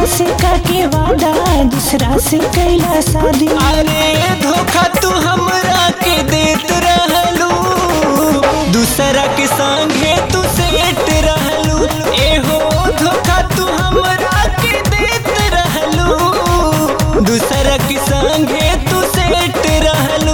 से काके वादा दूसरा से कैला शादी। अरे धोखा तू हमरा के देत रहलू, दूसरा के संगे तू सेट रहलू। एहो धोखा तू हमरा के देत रहलू, दूसरा के संगे तू सेट रहलू।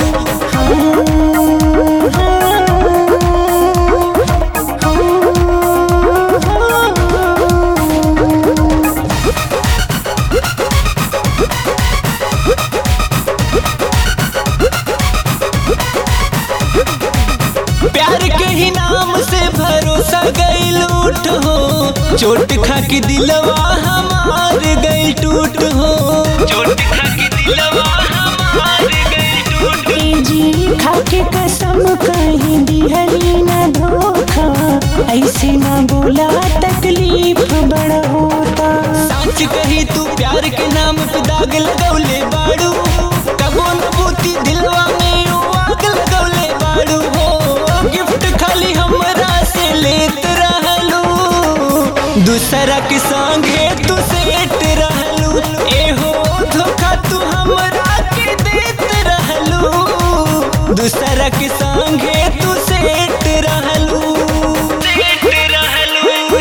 प्यार के ही नाम से भरोसा गई लूट हो, चोट खा के दिलवा हमार गई टूट हो। चोट खा के दिलवा हमार गई टूट हो। जी खाके कसम कहीं दिहली न धोखा, ऐसे न बोला तकलीफ बड़ा होता। सच कही तू प्यार के नाम पे दाग लगौले बाड़ू, कबो न बूती दिलवा में ऊ आग लगौले बाड़ू हो। गिफ्ट खाली हमरा से लेत रहलू, दूसरा के संगे तू सेट रहलू। एहो धोखा तू हमरा के देत रहलू, दूसरा के संगे तू सेट रहलू। सेट रहलू,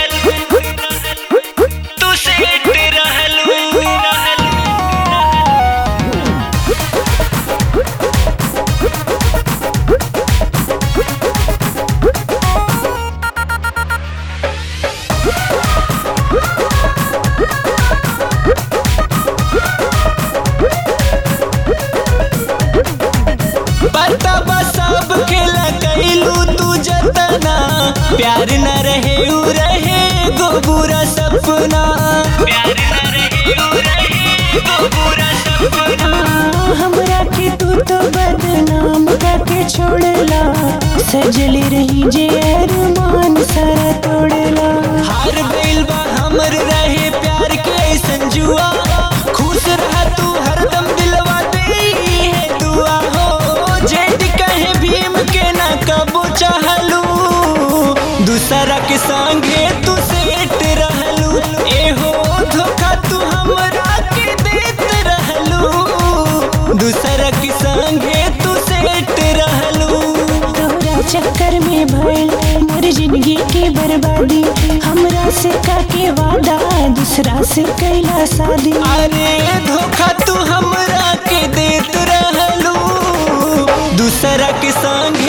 तू सेट रहलू। पता बा सब खेला कैलू तू जतना, प्यार न रहे ऊ रहे गो बुरा सपना। प्यार न रहे ऊ रहे गो बुरा सपना। हमरा के तू तो बदनाम करके छोड़ला, सजली रही जे अरमान सारा तोड़ला। हार गइल बा हमर रहे प्यार के ऐसन जुआ, खुश रहा तू हरदम दिलवा दे है दुआ हो। जेद कहे भीम के ना कबो चाहलू, दूसरा के संगे तू सेट रहलू। एहो धोखा तू हमरा के देत रहलू, दूसरा के संगे तू सेट रहलू। तोरा चक्कर में भइल मोर जिंदगी की बर्बादी, हमरा से काके वादा दूसरा से कैला शादी। अरे धोखा तू हमरा के देत रहलू, दूसरा के संगे